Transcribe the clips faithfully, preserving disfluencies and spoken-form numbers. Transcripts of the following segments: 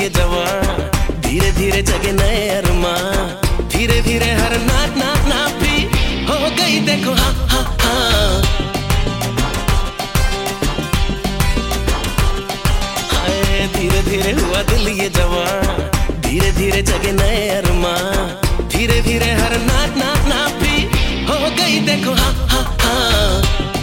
ये जवान, धीरे धीरे जगे नए अरमां, धीरे धीरे हर नाच ना ना भी हो गई देखो हाँ हाँ हाँ। हाय धीरे धीरे हुआ दिल ये जवान, धीरे धीरे जगे नए अरमां, धीरे धीरे हर नाच ना ना भी हो गई देखो हाँ हाँ हाँ।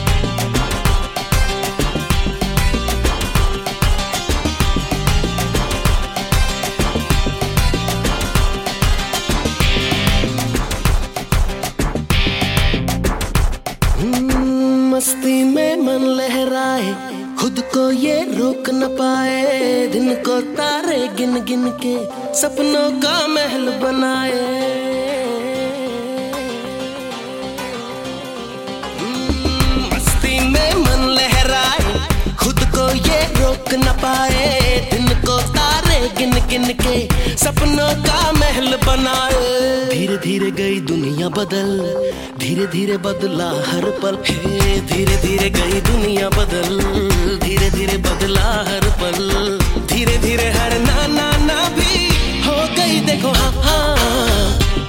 मस्ती में मन लहराए, खुद को ये रोक न पाए, दिन को तारे गिन गिन के सपनों का महल बनाए। मस्ती में मन लहराए, खुद को ये रोक न पाए, दिन को तारे गिन गिन के सपनों का महल बनाए। धीरे धीरे गई दुनिया बदल, धीरे धीरे बदला हर पल, हे धीरे धीरे गई दुनिया बदल, धीरे धीरे बदला हर पल, धीरे धीरे हर ना ना ना भी हो गई देखो हाँ हाँ।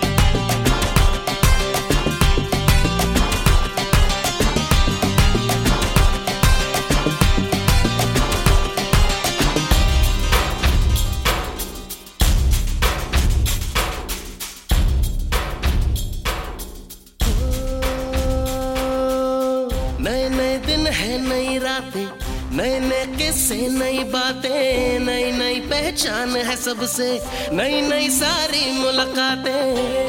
नए नए दिन है, नई रातें, नए नए किस्से, नई बातें, नई नई पहचान है सबसे, नई नई सारी मुलाकातें।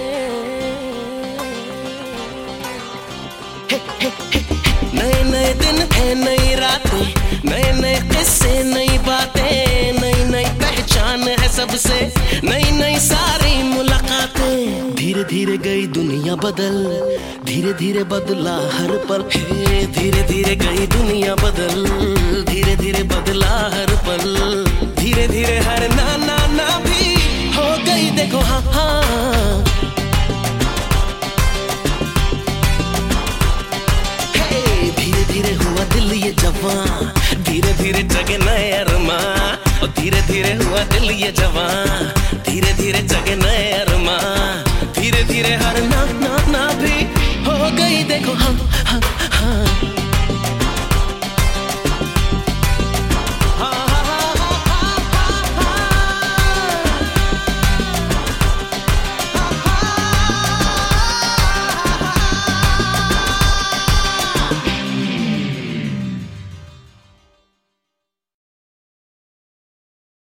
नए नए दिन है, नई रातें, नए नए किस्से, नई बातें, नई नई पहचान है सबसे, नई नई सारी मुलाकातें। धीरे धीरे गई दुनिया बदल, धीरे धीरे बदला हर पल, हे धीरे धीरे गई दुनिया बदल, धीरे धीरे बदला हर पल, धीरे धीरे हर ना ना ना भी हो गई देखो हाँ हाँ। हे धीरे धीरे हुआ दिल ये जवान, धीरे धीरे जगे नए अरमां, और धीरे धीरे हुआ दिल ये जवान, धीरे धीरे जगे नए अरमां, धीरे धीरे हर ना ना ना भी हो गई देखो हाँ हाँ।